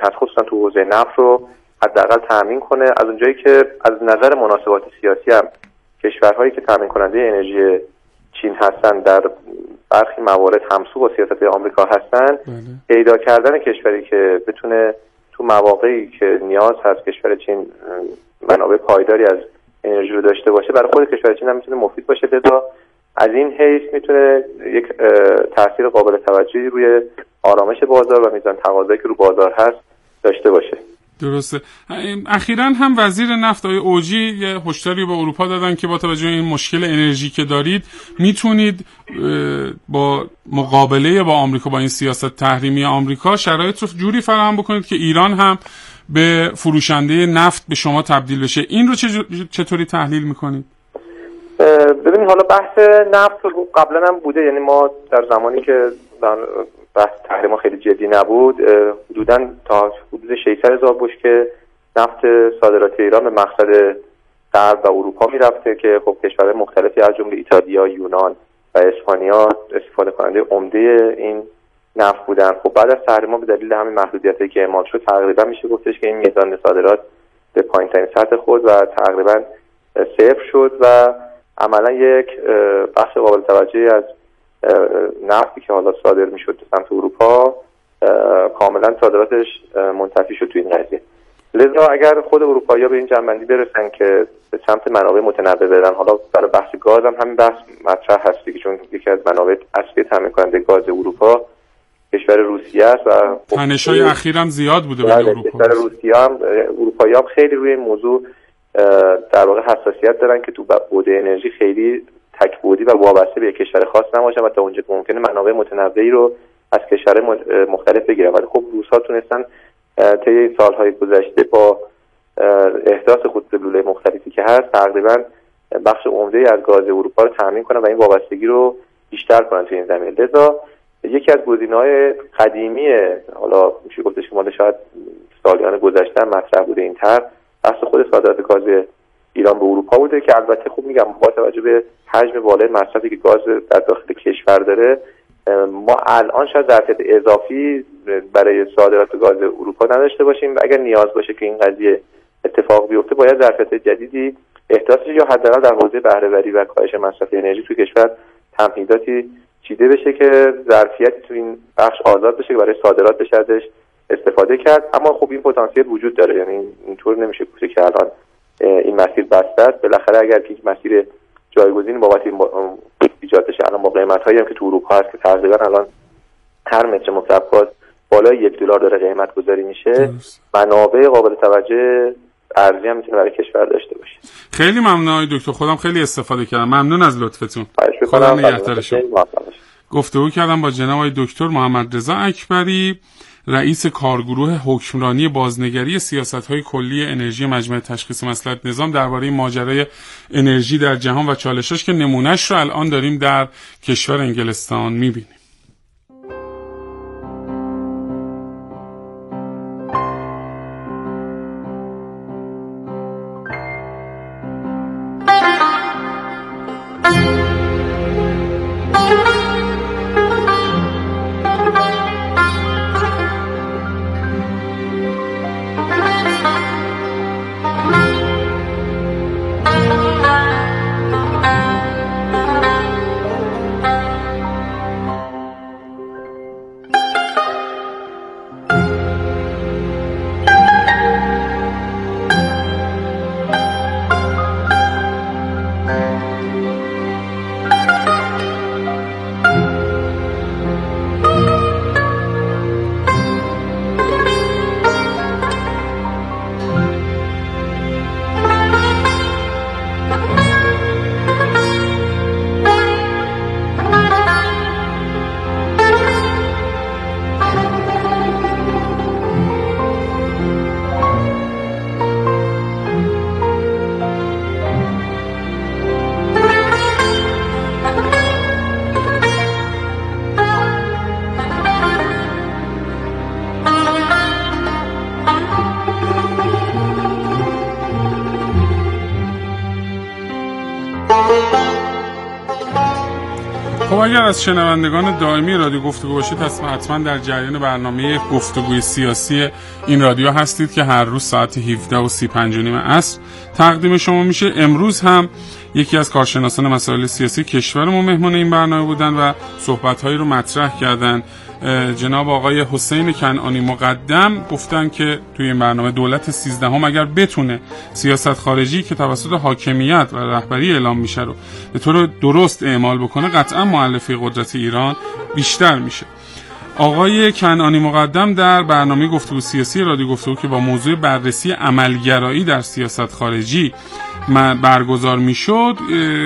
هست خصوصا تو حوزه نفت رو حداقل تامین کنه. از اونجایی که از نظر مناسبات سیاسی هم کشورهایی که تامین کننده انرژی چین هستن در برخی موارد همسو با سیاست آمریکا هستن، پیدا کردن کشوری که بتونه تو مواقعی که نیاز هست کشور چین منابع پایداری از انرژی رو داشته باشه، برای خود کشور چین هم میتونه مفید باشه. لذا از این حیث میتونه یک تاثیر قابل توجهی روی آرامش بازار و میزان تقاضایی که رو بازار هست داشته باشه. درسته. اخیراً هم وزیر نفت آقای اوجی یه هشداری به اروپا دادن که با توجه به این مشکل انرژی که دارید میتونید با مقابله با آمریکا، با این سیاست تحریمی آمریکا، شرایط رو جوری فراهم بکنید که ایران هم به فروشنده نفت به شما تبدیل بشه. این رو چطوری تحلیل میکنید؟ ببینید حالا بحث نفت قبلا هم بوده، یعنی ما در زمانی که بحث تحریم خیلی جدی نبود حدوداً تا حدود 600,000 بشکه نفت صادرات ایران به مقصد غرب و اروپا میرفته که خب کشورهای مختلفی از جمله ایتالیا، یونان و اسپانیا استفاده کننده عمده این نفت بودن. خب بعد از تحریم به دلیل همین محدودیتایی که اعمال شد تقریبا میشه گفتش که این میزان صادرات به پایین‌ترین سطح خود و تقریبا صفر شد و عملا یک بخش قابل توجهی از نفتی که حالا صادر میشد به سمت اروپا کاملا صادراتش منتفی شد تو این قضیه. لذا اگر خود اروپایی‌ها به این جنبندی برسن که به سمت منابع متنوع برن، حالا برای بحث گاز هم همین بحث مطرح هست دیگه، چون یکی از منابع اصلی تامین کننده گاز اروپا کشور روسیه است و تنش‌های اخیراً زیاد بوده برای اروپا. کشور روسیه هم اروپایی‌ها خیلی روی این موضوع در واقع حساسیت دارن که تو بعد انرژی خیلی تک‌بعدی و وابسته به کشور خاص نباشن و تا اونجا که ممکنه منابع متنوعی رو از کشورهای مختلف بگیرن. ولی خب روس‌ها تونستن طی سال‌های گذشته با احداث خودروسازی مختلفی که هست تقریبا بخش عمده‌ای از گاز اروپا رو تامین کنن و این وابستگی رو بیشتر کنن تو این زمینه. لذا یکی از گزینه‌های قدیمی، حالا میشه گفتش که مال شاید سالیان گذشته مطرح بوده این طرح، بحث خود صادرات گاز ایران به اروپا بوده که البته خوب میگم با توجه به حجم بالای مصرفی که گاز در داخل کشور داره ما الان شاید ظرفیت اضافی برای صادرات گاز اروپا نداشته باشیم و اگر نیاز باشه که این قضیه اتفاق بیفته باید ظرفیت جدیدی احداث شه یا حداقل در حوزه بهره‌وری و کاهش مصرف انرژی تو کشور تمهیداتی چیده بشه که ظرفیتی تو این بخش آزاد بشه که برای صادرات بشه ازش استفاده کرد. اما خب این پتانسیل وجود داره، یعنی اینطور نمیشه گفت که الان این مسیر بسته است. بالاخره اگر که یک مسیر جایگزین بابت ایجاد بشه، الان با قیمت‌هایی هم که تو اروپا هست که تقریبا الان هر متر مکعب گاز بالای $1 داره قیمت گذاری میشه، منابع قابل توجه ارزی هم میتونه برای کشور داشته باشه. خیلی ممنون آقای دکتر، خودم خیلی استفاده کردم. ممنون از لطفتون. خدا نگهدار شما. گفتگو کردم با جناب آقای دکتر محمد رضا اکبری، رئیس کارگروه حکمرانی بازنگری سیاست‌های کلی انرژی مجمع تشخیص مصلحت نظام، درباره ماجرای انرژی در جهان و چالشاش که نمونهش رو الان داریم در کشور انگلستان می‌بینیم. اگر از شنوندگان دائمی رادیو گفتگو باشید حتما در جریان برنامه گفتگوی سیاسی این رادیو هستید که هر روز ساعت 17:35 عصر تقدیم شما میشه. امروز هم یکی از کارشناسان مسائل سیاسی کشورمون مهمان این برنامه بودن و صحبت‌هایی رو مطرح کردن. جناب آقای حسین کنعانی مقدم گفتن که توی این برنامه دولت 13 اگر بتونه سیاست خارجی که توسط حاکمیت و رهبری اعلام میشه رو به طور درست اعمال بکنه، قطعا مؤلفه قدرت ایران بیشتر میشه. آقای کنعانی مقدم در برنامه گفتگو سیاسی رادیو گفتگو که با موضوع بررسی عملگرایی در سیاست خارجی برگزار میشد،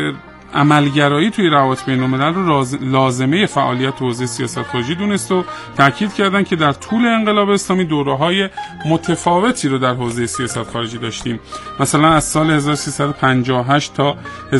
عملگرایی توی روابط بین‌الملل رو لازمه فعالیت حوزه سیاست خارجی دونست و تاکید کردن که در طول انقلاب اسلامی دوره‌های متفاوتی رو در حوزه سیاست خارجی داشتیم. مثلا از سال 1358 تا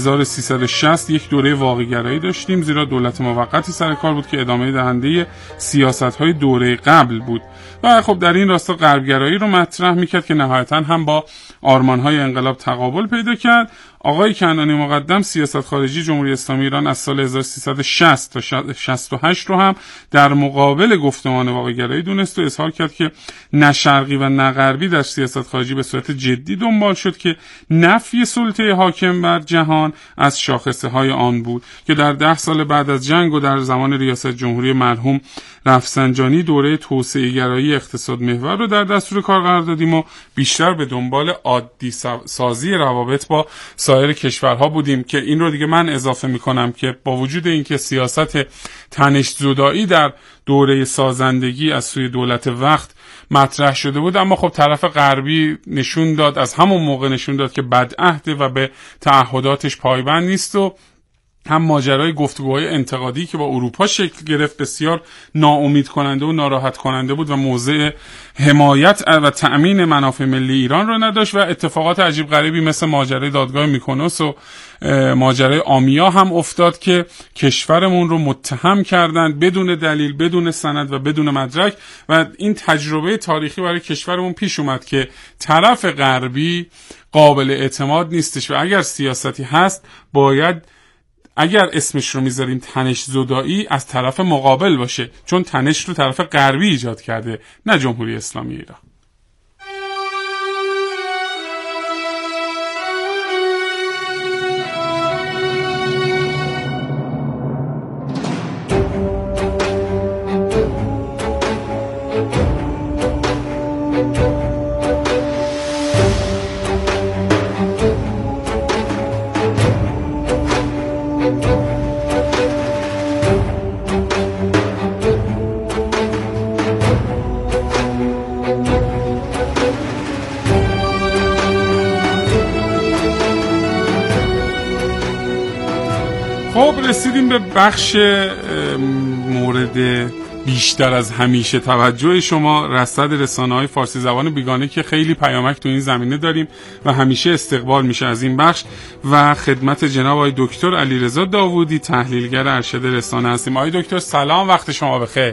1360 یک دوره واقع‌گرایی داشتیم، زیرا دولت موقتی سر کار بود که ادامه دهنده سیاست‌های دوره قبل بود و خب در این راستا غربگرایی رو مطرح می‌کرد که نهایتاً هم با آرمان‌های انقلاب تقابل پیدا کرد. آقای کنعانی مقدم سیاست خارجی جمهوری اسلامی ایران از سال 1360 تا 68 رو هم در مقابل گفتمان واقع‌گرایی دونست و اظهار کرد که نه شرقی و نه غربی در سیاست خارجی به صورت جدی دنبال شد که نفی سلطه حاکم بر جهان از شاخصه‌های آن بود که در 10 سال بعد از جنگ و در زمان ریاست جمهوری مرحوم رفسنجانی دوره توسعه گرایی اقتصاد محور رو در دستور کار قرار دادیم و بیشتر به دنبال عادی سازی روابط با سایر کشورها بودیم که این رو دیگه من اضافه میکنم که با وجود اینکه سیاست تنش زدایی در دوره سازندگی از سوی دولت وقت مطرح شده بود، اما خب طرف غربی نشون داد، از همون موقع نشون داد که بدعهده و به تعهداتش پایبند نیست و هم ماجرای گفتگوهای انتقادی که با اروپا شکل گرفت بسیار ناامید کننده و ناراحت کننده بود و موضع حمایت و تأمین منافع ملی ایران رو نداشت و اتفاقات عجیب غریبی مثل ماجرای دادگاه میکنوس و ماجرای آمیا هم افتاد که کشورمون رو متهم کردند بدون دلیل، بدون سند و بدون مدرک و این تجربه تاریخی برای کشورمون پیش اومد که طرف غربی قابل اعتماد نیستش و اگر سیاستی هست باید اگر اسمش رو میذاریم تنش زدایی از طرف مقابل باشه، چون تنش رو طرف غربی ایجاد کرده نه جمهوری اسلامی ایران. رسیدیم به بخش مورد بیشتر از همیشه توجه شما، رصد رسانه‌های فارسی زبان بیگانه که خیلی پیامک تو این زمینه داریم و همیشه استقبال میشه از این بخش و خدمت جناب آقای دکتر علیرضا داوودی تحلیلگر ارشد رسانه هستیم. آقای دکتر سلام، وقت شما بخیر.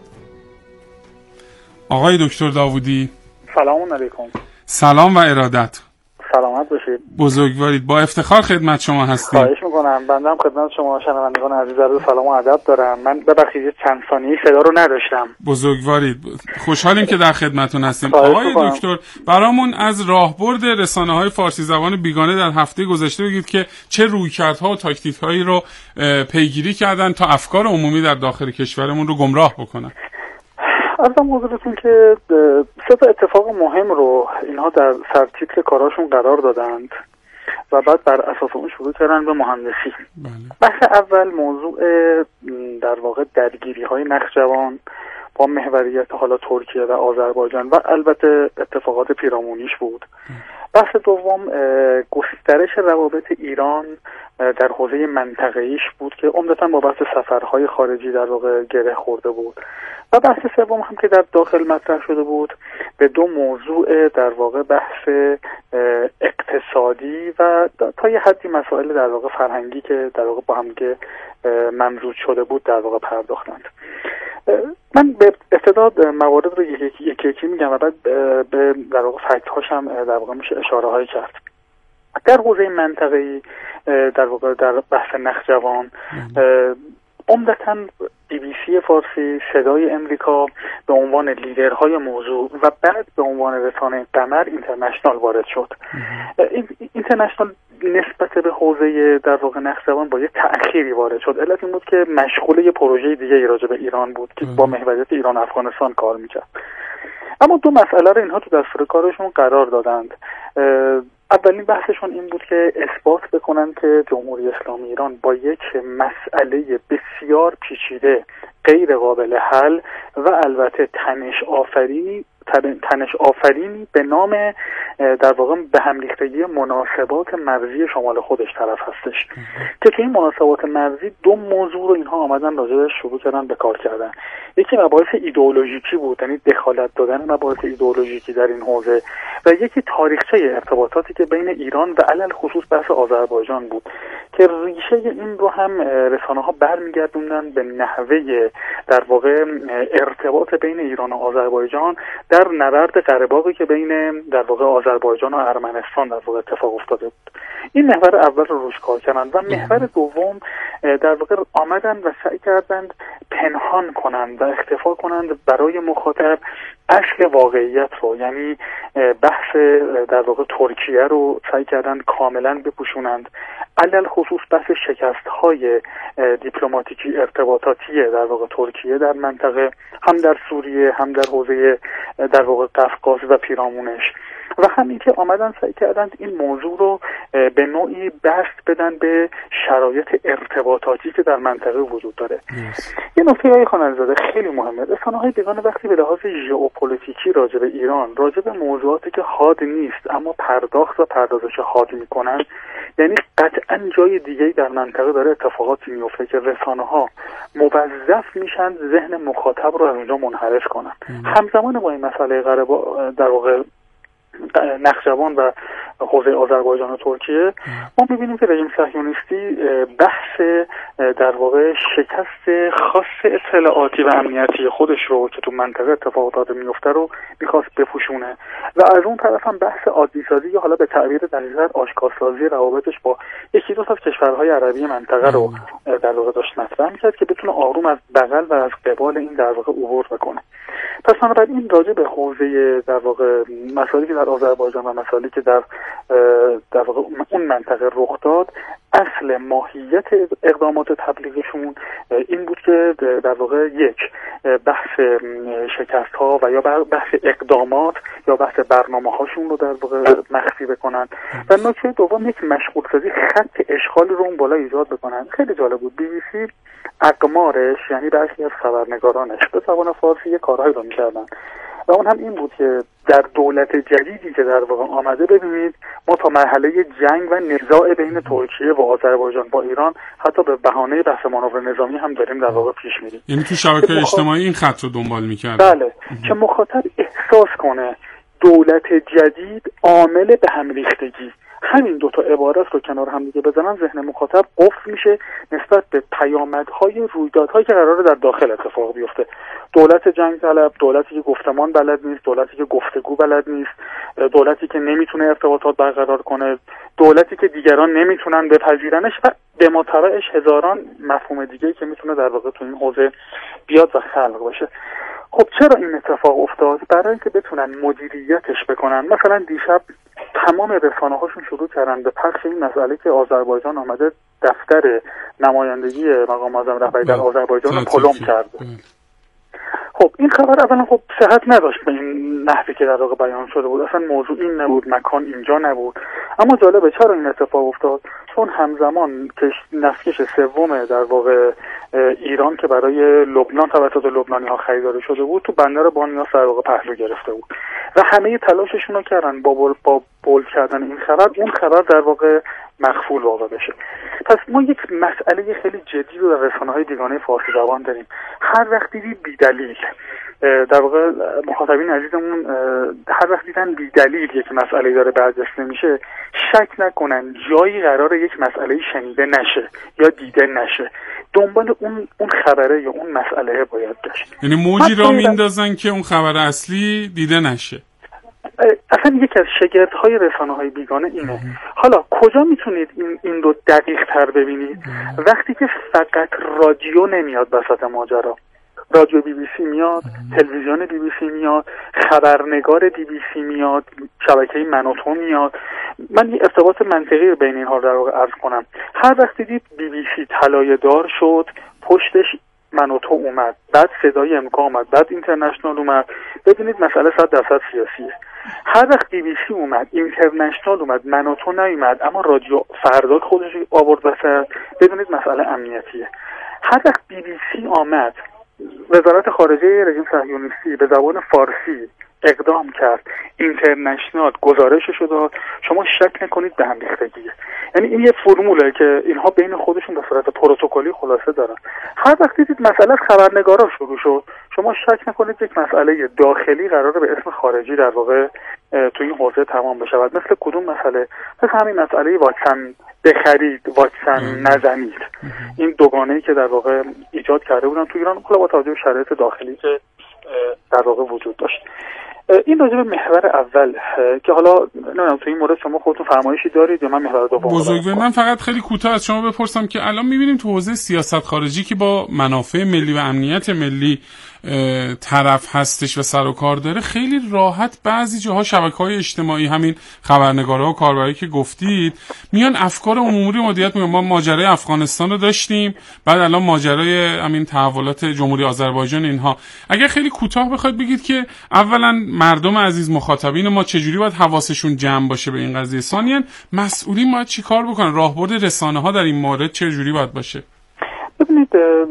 آقای دکتر داوودی سلام علیکم. سلام و ارادت. سلامت باشید. بزرگوارید. با افتخار خدمت شما هستیم. خواهش میکنم. بنده هم خدمت شما شنوندگان عزیز عرض سلام و ادب دارم. من ببخشید چند ثانیه صدا رو نداشتم. بزرگوارید. خوشحالیم که در خدمتتون هستیم. آقای دکتر برامون از راهبرد رسانه‌های فارسی زبان بیگانه در هفته گذشته بگید که چه رویکردها و تاکتیک‌هایی رو پیگیری کردن تا افکار عمومی در داخل کشورمون رو گمراه بکنن. ارزم حضورتون که 3 اتفاق مهم رو اینها در سرتیتر کاراشون قرار دادند و بعد بر اساس اون شروع کردن به مهندسی. بحث اول موضوع در واقع درگیری‌های نخجوان با محوریت حالا ترکیه و آذربایجان و البته اتفاقات پیرامونیش بود. بحث دوم گسترش روابط ایران در حوزه منطقه‌ایش بود که عمدتاً با بحث سفرهای خارجی در واقع گره خورده بود. و بحث سوم هم که در داخل مطرح شده بود به 2 موضوع در واقع بحث اقتصادی و تا یه حدی مسائل در واقع فرهنگی که در واقع با هم دیگه ممزوج شده بود در واقع پرداختند. من به ابتدا موارد رو یکی میگم و بعد به در واقع فکت هاش هم در واقع میشه اشاره هایی کرد. در حوزه منطقه‌ای در واقع در بحث نخجوان عمدتاً BBC فارسی، صدای امریکا به عنوان لیدرهای موضوع و بعد به عنوان رسانه قمر اینترنشنال وارد شد. اینترنشنال نسبت به حوزه در واقع نقش‌زبان با یه تأخیری وارد شد. علت این بود که مشغول یه پروژه دیگه راجع به ایران بود که با محوریت ایران افغانستان کار میکرد. اما دو مسئله رو اینها تو دستور کارشون قرار دادند. اولین بحثشون این بود که اثبات بکنن که جمهوری اسلامی ایران با یک مسئله بسیار پیچیده، غیر قابل حل و البته تنش آفرینی به نام در واقع به هم ریختگی مناسبات مرزی شمال خودش طرف هستش که توی این مناسبات مرزی دو موضوع رو اینها آمدن راجعش شروع کردن به کار کردن. یکی مباحث ایدئولوژیکی بود، یعنی دخالت دادن مباحث ایدئولوژیکی در این حوزه، و یکی تاریخچه ارتباطاتی که بین ایران و علل خصوص بحث آذربایجان بود که ریشه این رو هم رسانه‌ها برمیگردوندن به نحوه در واقع ارتباط بین ایران و آذربایجان در نبرد قره‌باغی که بین در واقع آذربایجان و ارمنستان در واقع اتفاق افتاده بود. این محور اول رو روش کار کردن و محور دوم در واقع آمدن و سعی کردند پنهان کنند و اختفا کنند برای مخاطب اصل واقعیت رو، یعنی بحث در واقع ترکیه رو سعی کردند کاملا بپوشونند، علل خصوص بحث شکست‌های دیپلماتیکی ارتباطاتی در واقع ترکیه در منطقه، هم در سوریه هم در حوزه در واقع قفقاز و پیرامونش، و همین که آمدن سعی کردند این موضوع رو به نوعی بست بدن به شرایط ارتباطاتی که در منطقه وجود داره. یه نکته های خواننده‌زاده خیلی مهمه. رسانه‌های بیگانه وقتی به لحاظ ژئوپلیتیکی راجع به ایران، راجع به موضوعاتی که حاد نیست اما پرداخت و پردازش حاد میکنن، یعنی قطعا جای دیگه‌ای در منطقه داره اتفاقاتی میفته که رسانه‌ها موظف میشن ذهن مخاطب رو از اونجا منحرف کنن. همزمان با این مسئله در واقع نخجوان و حوزه آذربایجان و ترکیه، ما می‌بینیم که رژیم صهیونیستی بحث در واقع شکست خاص اطلاعاتی و امنیتی خودش رو که تو منطقه اتفاقات میفته رو می‌خواست بپوشونه و از اون طرف هم بحث عادی‌سازی یا حالا به تعبیر دقیق‌تر آشکارسازی روابطش با یکی دو تا از کشورهای عربی منطقه رو در واقع داشت مطرح می‌کرد که بتونه آروم از بغل و از قبال این در واقع عبور بکنه. پس بنابراین راجع به حوزه در واقع مسائلی که در آذربایجان و مسائلی که در واقع اون منطقه رخ داد، اصل ماهیت اقدامات تبلیغشون این بود که در واقع یک بحث شکست ها و یا بحث اقدامات یا بحث برنامه هاشون رو در واقع مخفی بکنن و نکته دوم یک مشغول سازی خط اشغال رو اون بالا ایجاد بکنن. خیلی جالب بود. BBC اقمارش، یعنی برخی از خبرنگارانش به زبان فارسی یه کارهایی رو میکردن و اون هم این بود که در دولت جدیدی که در واقع آمده، ببینید ما تا مرحله جنگ و نزاع بین ترکیه و آذربایجان با ایران حتی به بهانه بحث مانور نظامی هم داریم در واقع پیش میریم. یعنی تو شبکه‌های اجتماعی این خط رو دنبال می‌کرد. بله، که مخاطب احساس کنه دولت جدید عامل به هم ریختگی، همین دوتا عبارت رو کنار هم دیگه بزنن ذهن مخاطب قفل میشه نسبت به پیامدهای رویدادهایی که قراره در داخل اتفاق بیفته. دولت جنگ طلب، دولتی که گفتمان بلد نیست، دولتی که گفتگو بلد نیست، دولتی که نمیتونه ارتباطات برقرار کنه، دولتی که دیگران نمیتونن بپذیرنش و به متبعش هزاران مفهوم دیگه‌ای که میتونه در واقع تو این حوزه بیاد و خلق بشه. خب چرا این اتفاق افتاد؟ برای اینکه بتونن مدیریتش بکنن. مثلا دیشب تمام رسانه‌هاشون شروع کردن به پخش این مسئله که آذربایجان آمده دفتر نمایندگی مقام معظم رهبری در آذربایجان رو پلم کرده. خب این خبر اولا خب صحت نداشت به این نحوی که در واقع بیان شده بود. اصلا موضوع این نبود، مکان اینجا نبود. اما جالبه چرا این اتفاق افتاد؟ چون همزمان که نفتکش سوم در واقع ایران که برای لبنان توسط لبنانی‌ها خریداری شده بود تو بندر بانیاس در واقع پهلو گرفته بود و همه تلاششون رو کردن با بول کردن این خبر، اون خبر در واقع مخفول واقع بشه. پس ما یک مسئله خیلی جدی رو در رسانه‌های بیگانه فارسی زبان داریم. هر وقت دیدید بی‌دلیل در واقع مخاطبین عزیزمون هر وقت دیدن بی‌دلیل یک مسئله داره برجسته میشه، شک نکنن جایی قراره یک مسئله شنیده نشه یا دیده نشه، دنبال اون خبره یا اون مسئله باید گشت. یعنی موجی را میندازن که اون خبر اصلی دیده نشه. اصلا دقیقاً یکی از شگردهای رسانه‌های بیگانه اینه. حالا کجا میتونید این رو دقیق تر ببینید؟ وقتی که فقط رادیو نمیاد وسط ماجرا. رادیو بی بی سی میاد، تلویزیون بی بی سی میاد، خبرنگار بی بی سی میاد، شبکه منوتو میاد. من یه ارتباط منطقی بین اینها رو در واقع عرض کنم. هر وقت دیدید بی بی سی طلایه دار شد، پشتش منوتو اومد، بعد صدای امریکا اومد، بعد اینترنشنال اومد، ببینید مسئله 100% سیاسیه. هر وقت بی بی سی اومد، اینترنشنال اومد، منوتو نیومد، اما رادیو فردا خودش آورد وسط، ببینید مسئله امنیتیه. هر وقت بی بی سی آمد، وزارت خارجه رژیم صهیونیستی به زبان فارسی اقدام کرد، اینترنشنال گزارشش رو داد، شما شک نکنید به هم ریختگیه. یعنی این یه فرموله که اینها بین خودشون به صورت پروتکلی خلاصه دارن. هر وقت دیدید مسئله از خبرنگارا شروع شد، شما شک نکنید یک مسئله داخلی قراره به اسم خارجی در واقع تو این حوزه تمام بشه. مثل کدوم مسئله؟ مثل همین مسئله واکسن بخرید، واکسن نزنید. این دوگانه‌ای که در واقع ایجاد کرده بودن تو ایران، با توجه به شرایط داخلی که در واقع وجود داشت. این راجع به محور اول که حالا نمیدونم تو این مورد شما خودتون فرمایشی دارید یا من محور دوم بزرگوار. من فقط خیلی کوتاه از شما بپرسم که الان می‌بینیم تو حوزه سیاست خارجی که با منافع ملی و امنیت ملی طرف هستش و سر و کار داره، خیلی راحت بعضی جاها شبکه‌های اجتماعی، همین خبرنگارا و کاربرایی که گفتید، میان افکار عمومی مدیریت میکنن. ما ماجرای افغانستان رو داشتیم، بعد الان ماجرای همین تحولات جمهوری آذربایجان. اینها اگر خیلی کوتاه بخواید بگید که اولا مردم عزیز، مخاطبین ما چجوری باید حواسشون جمع باشه به این قضیه، ثانیاً مسئولین باید چی کار بکنن، راهبرد رسانه‌ها در این مورد چجوری باید باشه؟ ببینید،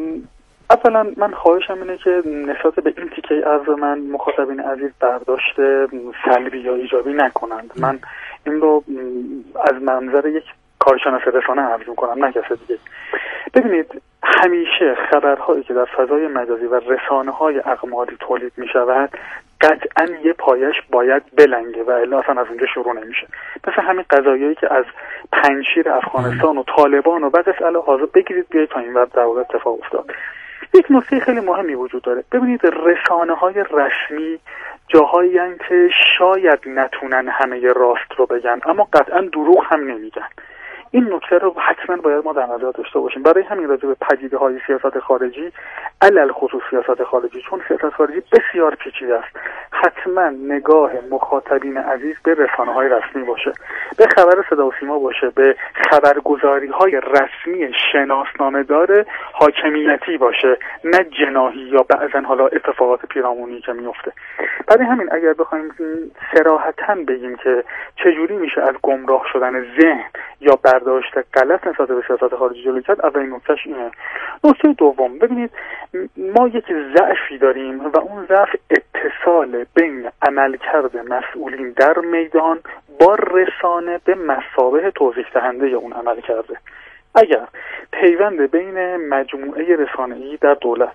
اولا من خواهشم اینه که نسبت به این تیکه عرض من مخاطبین عزیز برداشت سلبی یا ایجابی نکنند. من این رو از منظر یک کارشناس رسانه عرض میکنم، نه کسی دیگه. ببینید، همیشه خبرهایی که در فضای مجازی و رسانه‌های اقماری تولید میشود قطعاً یه پایش باید بلنگه و الا اصلا از اونجا شروع نمیشه. مثل همین قضایایی که از پنجشیر افغانستان و طالبان و بعد از حاضر بگیرید بیایید تا این وقت در واقع اتفاق افتاد. یک نکته خیلی مهمی وجود داره. ببینید، رسانه‌های رسمی جاهایی هستند که شاید نتونن همه راست رو بگن، اما قطعاً دروغ هم نمیگن. این نکته رو حتما باید ما در نظر داشته باشیم. برای همین راجع به پدیده‌های سیاست خارجی، علل خصوص سیاست خارجی، چون سیاست خارجی بسیار پیچیده است، حتما نگاه مخاطبین عزیز به رسانه‌های رسمی باشه، به خبر صدا و سیما باشه، به خبرگزاری‌های رسمی شناسنامه‌دار حاکمیتی باشه، نه جناحی یا بعضن حالا اتفاقات پیرامونی که میفته. برای همین اگر بخوایم صراحتاً بگیم که چجوری میشه از گمراه شدن ذهن یا برداشت غلط نسبت به سیاست خارجی جلوگیری کرد، اولین نکتهش اینه. نکته دوم، ببینید، ما یک ضعفی داریم و اون ضعف اتصال بین عملکرد مسئولین در میدان با رسانه به مثابه توضیح دهنده اون عمل کرده. اگر پیوند بین مجموعه رسانه‌ای در دولت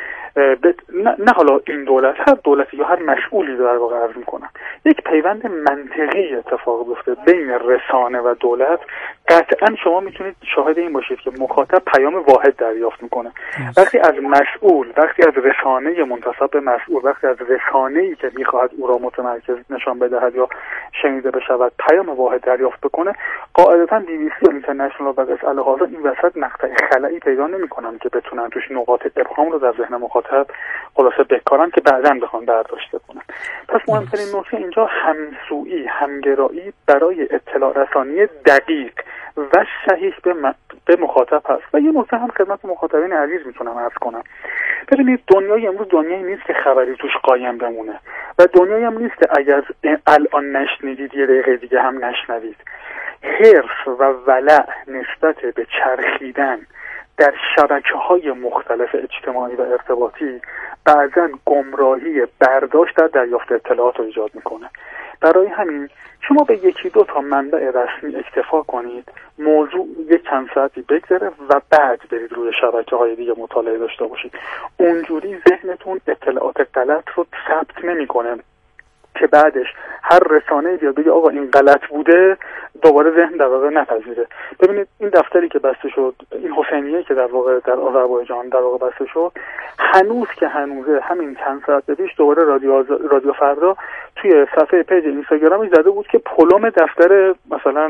نه حالا این دولت، هر دولتی یا هر مسئولی در واقع عرض میکنم، یک پیوند منطقی اتفاق بیفته بین رسانه و دولت، قطعا شما میتونید شاهد این باشید که مخاطب پیام واحد دریافت میکنه. وقتی از مسئول، وقتی از رسانه منتسب به مسئول، وقتی از رسانه‌ای که میخواهد او را متمرکز نشان بدهد یا شنیده بشود پیام واحد دریافت بکنه، قاعدتا بی بی سی و اینترنشنال و بقیه الهاذا این وسط مقطع خلایی پیدا نمیکنن که بتونن توش نقاط ابهام رو در ذهن مخاطب خلاصه بکارن که بعداً بخوان برداشت کنن. پس مهمترین نکته اینجا همسویی، همگرایی برای اطلاع رسانی دقیق و صحیح به مخاطب هست. و یه نکته هم خدمت مخاطبین عزیز میتونم عرض کنم. ببینید، دنیای امروز دنیایی نیست که خبری توش قایم بمونه و دنیایی هم نیست که اگر الان نشنیدید یه دقیقه دیگه هم نشنوید. حرص و ولع نسبت به چرخیدن در شبکه‌های مختلف اجتماعی و ارتباطی بعضاً گمراهی برداشت در دریافت اطلاعات رو ایجاد میکنه. برای همین شما به یکی دو تا منبع رسمی اکتفا کنید، موضوع یک چند ساعتی بگذره و بعد برید روی شبکه‌های دیگه مطالعه داشته باشید. اونجوری ذهنتون اطلاعات غلط رو ثبت نمیکنه که بعدش هر رسانه‌ای بیاد بگه آقا این غلط بوده، دوباره ذهن در واقع نپذیره. ببینید، این دفتری که بسته شد، این حسینیه که در واقع در آذربایجان در واقع بسته شد، هنوز که هنوزه، همین چند ساعت پیش دوباره رادیو فردا توی توی صفحه پیج اینستاگرامش زده بود که پلم دفتر مثلا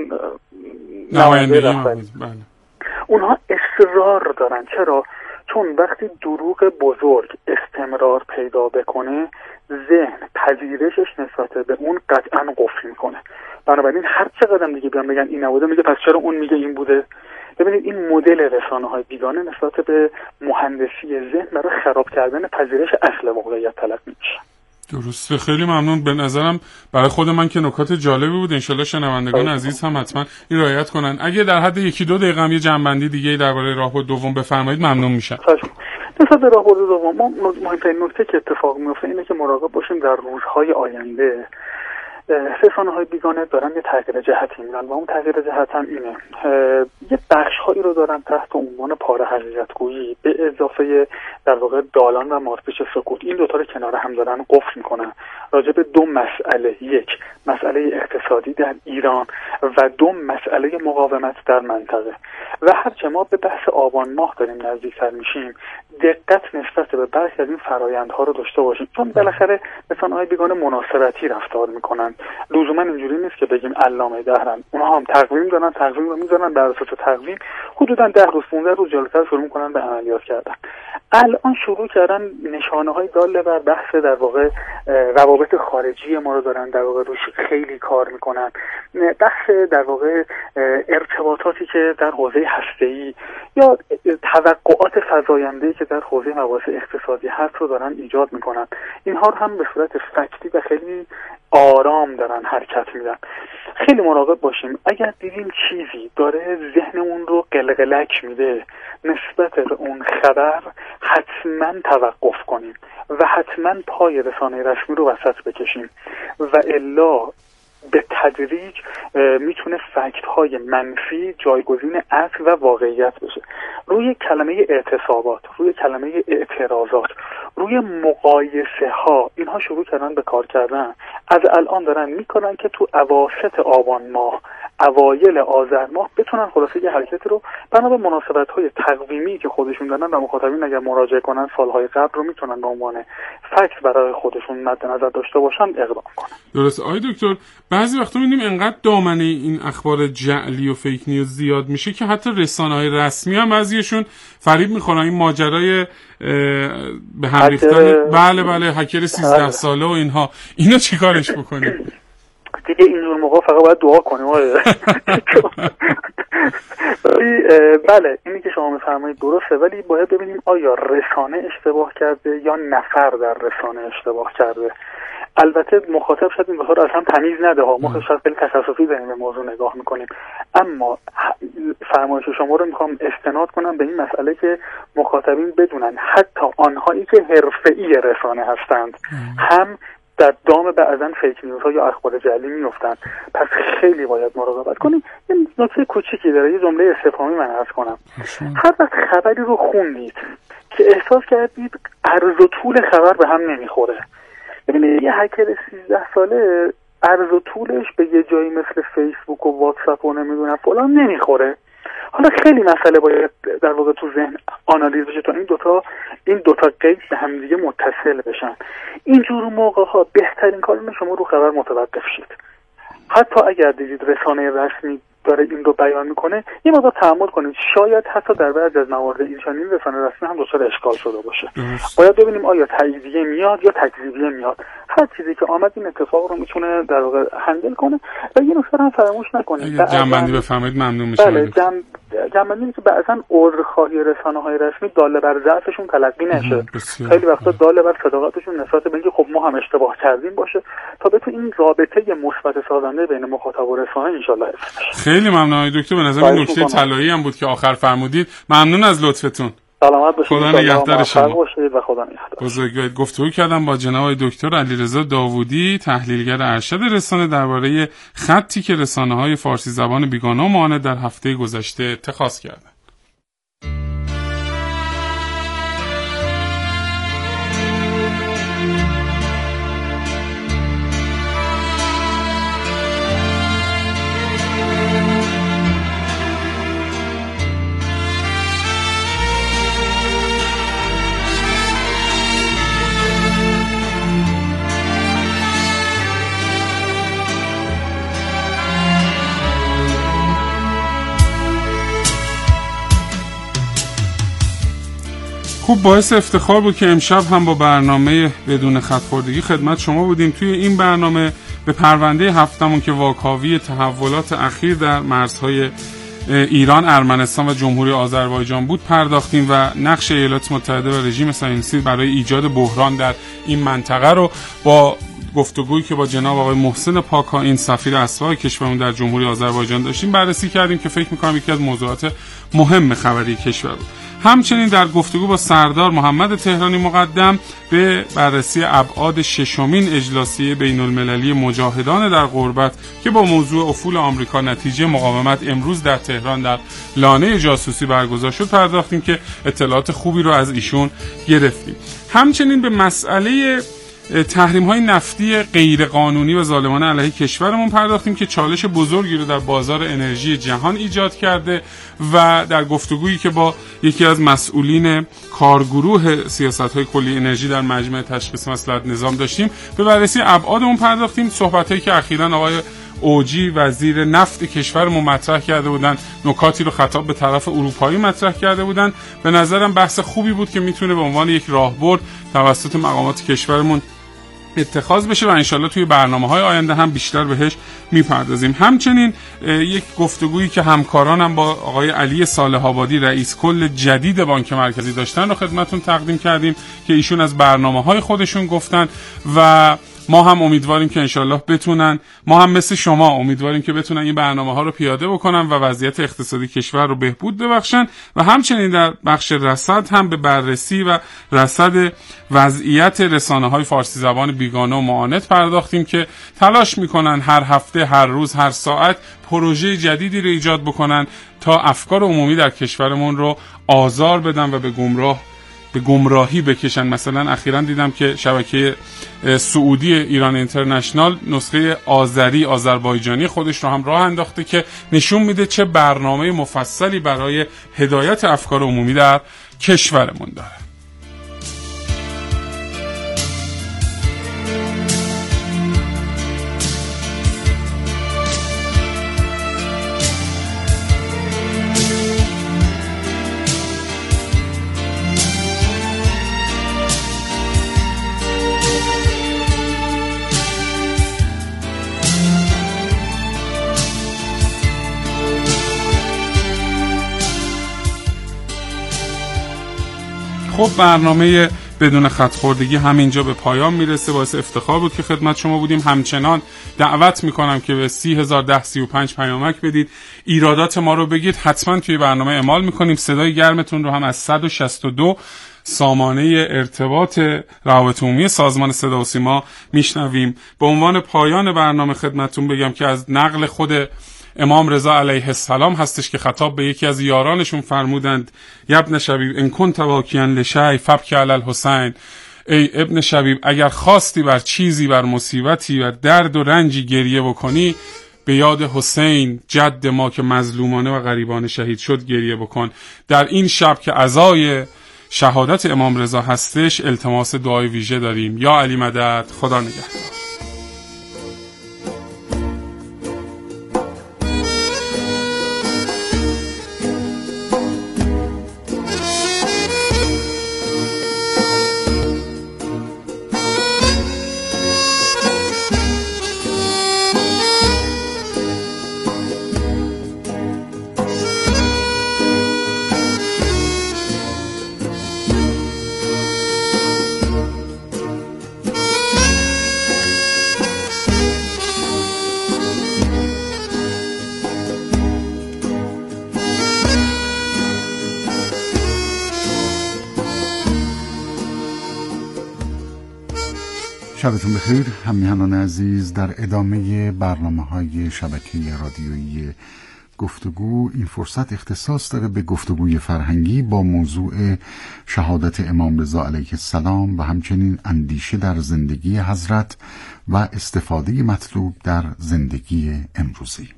نماینده رهبری. اونها اصرار دارن. چرا؟ چون وقتی دروغ بزرگ استمرار پیدا بکنه، ذهن پذیرشش نسبت به اون قطعا قفل میکنه. بنابراین هر چقدر دیگه بیان بگن این نبوده، میگه پس چرا اون میگه این بوده. ببینید این مدل رسانه‌های بیگانه نسبت به مهندسی ذهن برای خراب کردن پذیرش اصل واقعیت تلقی میشه. درسته، خیلی ممنون. به نظرم برای خود من که نکات جالبی بود، انشالله شنوندگان عزیز هم حتما این رعایت کنن. اگه در حد 1-2 دقیقه هم یه جنبندی دیگه درباره راهبرد دوم بفرمایید ممنون میشم. نسبت به راهبرد دوم، ما مهمترین نکته که اتفاق میفته اینه که مراقب باشیم در روزهای آینده رسانه‌های بیگانه دارن یه تغییر جهتی میدن و اون تغییر جهت هم اینه یه بخش‌هایی رو دارن تحت عنوان پاره حقیقت‌گویی به اضافه در واقع دالان و مارپیچ سکوت، این دوتا رو کنار هم دارن قفل میکنن راجع به 2 مسئله: 1 مسئله اقتصادی در ایران و 2 مسئله مقاومت در منطقه. و هرچه ما به بحث آبان ماه داریم نزدیکتر میشیم، دقت نسبت به برخی از این فرآیندها رو داشته باشیم، چون بالاخره رسانه‌های بیگانه مناسبتی رفتار میکنن. لزوما اینجوری نیست که بگیم علامه دهرن، اونها هم تقویم دارن، تقویم رو میذارن، بر اساس تقویم حدودا 10 روز 15 روز جلوتر شروع میکنن به عملیات کردن. الان شروع کردن نشانه‌های دال بر بحث در واقع روابط خارجی ما رو دارن در واقع روش خیلی کار میکنن. بحث در واقع ارتباطاتی که در حوزه هسته‌ای یا توقعات فزاینده‌ای که در حوزه مباحث اقتصادی هست رو دارن ایجاد میکنن. اینها رو هم به صورت فکتی و خیلی آرام دارن حرکت میدن. خیلی مراقب باشیم اگر دیدیم چیزی داره ذهنمون رو قلقلک میده نسبت به اون خبر، حتما توقف کنیم و حتما پای رسانه رسمی رو وسط بکشیم و الا به تدریج میتونه فکت های منفی جایگزین اصل و واقعیت بشه. روی کلمه اعتصابات، روی کلمه اعتراضات، روی مقایسه ها، اینها شروع کردن به کار کردن. از الان دارن میکنن که تو اواسط آبان ماه، اوایل آذر ماه بتونن خلاصه یه حرکت رو بنا به مناسبت های تقویمی که خودشون دارن و مخاطبین اگر مراجعه کنن سالهای قبل رو میتونن به عنوان فکت برای خودشون مد نظر داشته باشن اقدام کنن. درسته. آقای دکتر، بعضی وقتا می‌بینیم انقدر دامنه این اخبار جعلی و فیک نیوز زیاد میشه که حتی رسانه‌های رسمی هم بعضیشون فریب میخورن. این ماجرای به هم ریختن بله هکر 13 ساله و اینا چیکارش بکنیم؟ دیگه اینجور موقع فقط باید دعا کنیم. بله اینی که شما میفرمایید درسته، ولی باید ببینیم آیا رسانه اشتباه کرده یا نفر در رسانه اشتباه کرده. البته مخاطب شاید این بخور اصلا تمیز نده ها، ما شاید خیلی تخصصی داریم به موضوع نگاه میکنیم، اما فرمایش شما رو میخوام استناد کنم به این مسئله که مخاطبین بدونن حتی آنهایی که حرفه‌ای رسانه هستند هم در دام بعضن فیک نیوز ها یا اخبار جعلی میافتن. پس خیلی باید مراقبت کنیم. یه نکته کوچیکی داره، یه جمله استفهامی من عرض کنم. هر وقت خبری رو خوندید که احساس کردید عرض و طول خبر به هم نمیخوره، ببینید یه هکر 13 ساله عرض و طولش به یه جایی مثل فیسبوک و واتساپ و نمیدونم فلان نمیخوره. حالا خیلی مسئله باید در واقع تو ذهن آنالیز بشه تا این دوتا قید به هم دیگه متصل بشن. اینجور موقع ها بهترین کار اینه شما رو خبر متوقف شید. حتی اگر دیدید رسانه رسمی داره این رو بیان میکنه یه مقدار تأمل کنید، شاید حتی در بعضی از موارد این چنین رسانه رسمی هم دچار اشکال شده باشه. باید ببینیم آیا تاییدیه میاد یا تکذیبیه میاد. هر چیزی که آمد این اتفاق رو میتونه در واقع هندل کنه. و یه نکته هم فراموش نکنید، جنبندی بفرمایید ممنون میشم. بله، جنبندی که بعضا عذرخواهی رسانه‌های رسمی داله بر ضعفشون تلقی نشه. خیلی وقتا داله بر صداقتشون نسبت به اینکه خب ما هم اشتباه کردیم باشه تا بتونه این رابطه مثبت سازنده بین مخاطب و رسانه ان شاءالله حفظ. خیلی ممنون آقای دکتر، به نظر من نکته طلایی هم بود که آخر فرمودید. ممنون از لطفتون. سلامت باشید. خدا نگهدار شما. و خدا نگهدار. بزرگوارید. گفتگو کردم با جناب دکتر علیرضا داوودی، تحلیلگر ارشد رسانه، درباره خطی که رسانه‌های فارسی زبان بیگانه و معاند در هفته گذشته اتخاذ کردند. خوب، باعث افتخار بود که امشب هم با برنامه بدون خط‌خوردگی خدمت شما بودیم. توی این برنامه به پرونده هفتمون که واکاوی تحولات اخیر در مرزهای ایران، ارمنستان و جمهوری آذربایجان بود پرداختیم و نقش ایالات متحده و رژیم صهیونیستی برای ایجاد بحران در این منطقه رو با گفتگویی که با جناب آقای محسن پاکائین سفیر اسبق کشورمون در جمهوری آذربایجان داشتیم بررسی کردیم که فکر می‌کنم یکی از موضوعات مهم خبری کشور بود. همچنین در گفتگو با سردار محمد تهرانی مقدم به بررسی ابعاد ششمین اجلاسی بین المللی مجاهدان در غربت که با موضوع افول آمریکا نتیجه مقاومت امروز در تهران در لانه جاسوسی برگزار شد پرداختیم که اطلاعات خوبی رو از ایشون گرفتیم. همچنین به مسئله تحریم‌های نفتی غیرقانونی و ظالمانه علیه کشورمون پرداختیم که چالش بزرگی رو در بازار انرژی جهان ایجاد کرده و در گفتگویی که با یکی از مسئولین کارگروه سیاست‌های کلی انرژی در مجمع تشخیص مصلحت نظام داشتیم به بررسی ابعاد اون پرداختیم. صحبتایی که اخیراً آقای اوجی وزیر نفت کشورمون مطرح کرده بودن، نکاتی رو خطاب به طرف اروپایی مطرح کرده بودن. به نظرم بحث خوبی بود که میتونه به عنوان یک راهبرد توسط مقامات کشورمون اتخاذ بشه و انشالله توی برنامه‌های آینده هم بیشتر بهش میپردازیم. همچنین یک گفتگویی که همکارانم با آقای علی صالح آبادی رئیس کل جدید بانک مرکزی داشتن رو خدمتتون تقدیم کردیم که ایشون از برنامه‌های خودشون گفتن و ما هم امیدواریم که انشالله بتونن، ما هم مثل شما امیدواریم که بتونن این برنامه‌ها رو پیاده بکنن و وضعیت اقتصادی کشور رو بهبود ببخشن و همچنین در بخش رصد هم به بررسی و رصد وضعیت رسانه‌های فارسی زبان بیگانه و معاند پرداختیم که تلاش میکنن هر هفته، هر روز، هر ساعت پروژه جدیدی رو ایجاد بکنن تا افکار عمومی در کشورمون رو آزار بدن و به گمراهی بکشن. مثلا اخیراً دیدم که شبکه سعودی ایران اینترنشنال نسخه آذربایجانی خودش رو هم راه انداخته که نشون میده چه برنامه مفصلی برای هدایت افکار عمومی در کشورمون داره. خب برنامه بدون خط‌خوردگی همینجا به پایان میرسه. باعث افتخار بود که خدمت شما بودیم. همچنان دعوت میکنم که به 30,010-35 پیامک بدید، ایرادات ما رو بگید، حتما توی برنامه اعمال میکنیم. صدای گرمتون رو هم از 162 سامانه ارتباط روابط عمومی سازمان صدا و سیما میشنویم. به عنوان پایان برنامه خدمتتون بگم که از نقل خود امام رضا علیه السلام هستش که خطاب به یکی از یارانشون فرمودند: ابن شبیب ان کنت واکیا لشیء فبکی علی الحسین. ای ابن شبیب اگر خواستی بر چیزی، بر مصیبتی و درد و رنجی گریه بکنی، به یاد حسین جد ما که مظلومانه و غریبانه شهید شد گریه بکن. در این شب که عزای شهادت امام رضا هستش التماس دعای ویژه داریم. یا علی مدد، خدا نگهدار. شبتون بخیر همیهنان عزیز. در ادامه برنامه‌های شبکه رادیویی گفتگو این فرصت اختصاص داره به گفتگوی فرهنگی با موضوع شهادت امام رضا علیه السلام و همچنین اندیشه در زندگی حضرت و استفاده مطلوب در زندگی امروزی.